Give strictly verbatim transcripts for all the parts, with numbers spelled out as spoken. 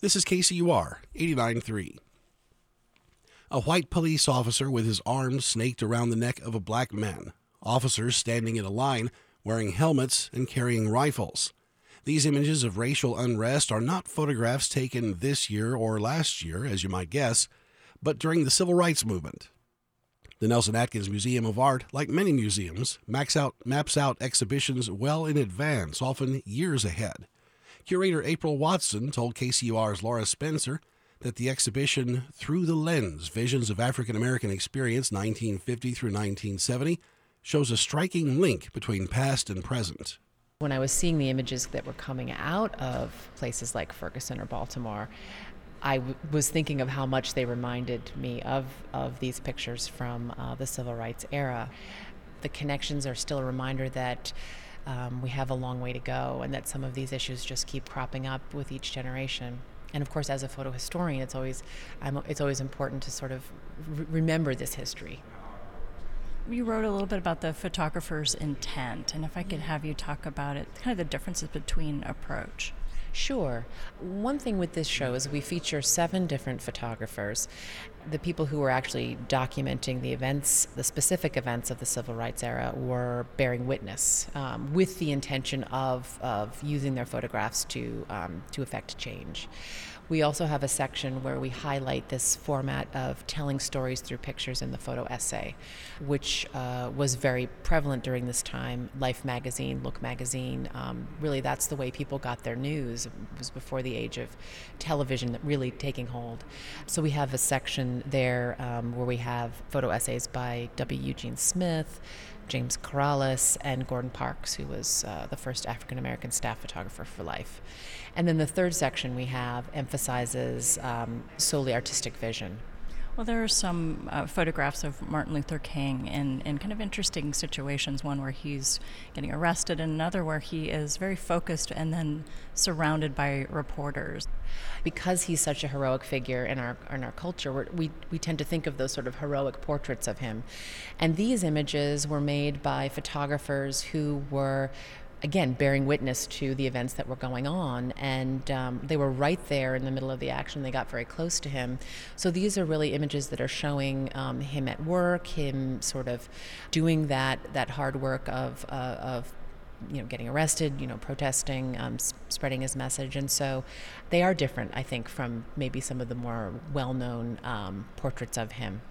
This is K C U R eighty-nine point three. A white police officer with his arms snaked around the neck of a black man. Officers standing in a line, wearing helmets and carrying rifles. These images of racial unrest are not photographs taken this year or last year, as you might guess, but during the Civil Rights Movement. The Nelson Atkins Museum of Art, like many museums, maps out, maps out exhibitions well in advance, often years ahead. Curator April Watson told K C U R's Laura Spencer that the exhibition Through the Lens, Visions of African American Experience nineteen fifty through nineteen seventy, shows a striking link between past and present. When I was seeing the images that were coming out of places like Ferguson or Baltimore, I w- was thinking of how much they reminded me of, of these pictures from uh, the Civil Rights era. The connections are still a reminder that um, we have a long way to go and that some of these issues just keep cropping up with each generation. And of course, as a photo historian, it's always, I'm, it's always important to sort of re- remember this history. You wrote a little bit about the photographer's intent, and if I could have you talk about it, kind of the differences between approach. Sure. One thing with this show is we feature seven different photographers, the people who were actually documenting the events, the specific events of the Civil Rights era, were bearing witness um, with the intention of, of using their photographs to, um, to effect change. We also have a section where we highlight this format of telling stories through pictures in the photo essay, which uh, was very prevalent during this time. Life magazine, Look magazine, um, really that's the way people got their news. It was before the age of television really taking hold. So we have a section there um, where we have photo essays by W. Eugene Smith, James Corrales, and Gordon Parks, who was uh, the first African-American staff photographer for Life. And then the third section we have emphasizes um, solely artistic vision. Well, there are some uh, photographs of Martin Luther King in, in kind of interesting situations, one where he's getting arrested and another where he is very focused and then surrounded by reporters. Because he's such a heroic figure in our in our culture, we're, we we tend to think of those sort of heroic portraits of him. And these images were made by photographers who were, again, bearing witness to the events that were going on, and um, they were right there in the middle of the action. They got very close to him. So these are really images that are showing um, him at work, him sort of doing that that hard work of uh, of you know getting arrested, you know protesting, um, s- spreading his message, and so they are different, I think, from maybe some of the more well-known um, portraits of him.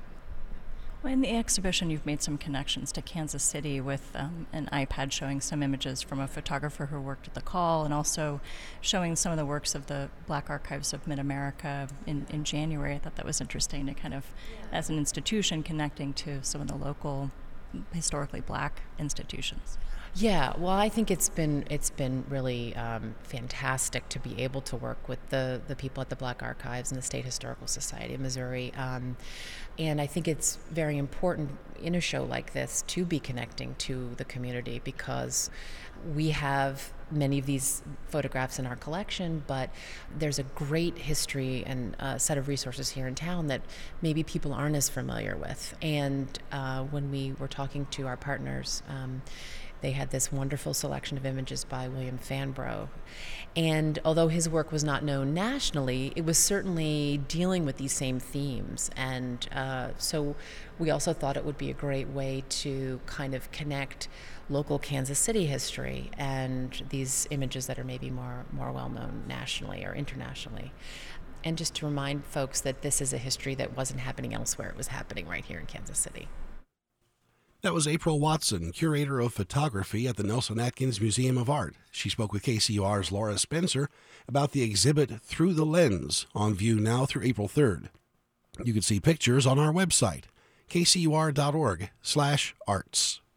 Well, in the exhibition, you've made some connections to Kansas City with um, an iPad showing some images from a photographer who worked at the Call, and also showing some of the works of the Black Archives of Mid-America in, in January. I thought that was interesting to kind of, as an institution, connecting to some of the local historically black institutions. Yeah, well, I think it's been it's been really um, fantastic to be able to work with the, the people at the Black Archives and the State Historical Society of Missouri. Um, and I think it's very important in a show like this to be connecting to the community, because we have many of these photographs in our collection, but there's a great history and a set of resources here in town that maybe people aren't as familiar with. And uh, when we were talking to our partners, um, they had this wonderful selection of images by William Fanbro. And although his work was not known nationally, it was certainly dealing with these same themes. And uh, so we also thought it would be a great way to kind of connect local Kansas City history and these images that are maybe more, more well-known nationally or internationally. And just to remind folks that this is a history that wasn't happening elsewhere. It was happening right here in Kansas City. That was April Watson, curator of photography at the Nelson Atkins Museum of Art. She spoke with K C U R's Laura Spencer about the exhibit Through the Lens, on view now through April third. You can see pictures on our website, k c u r dot org slash arts.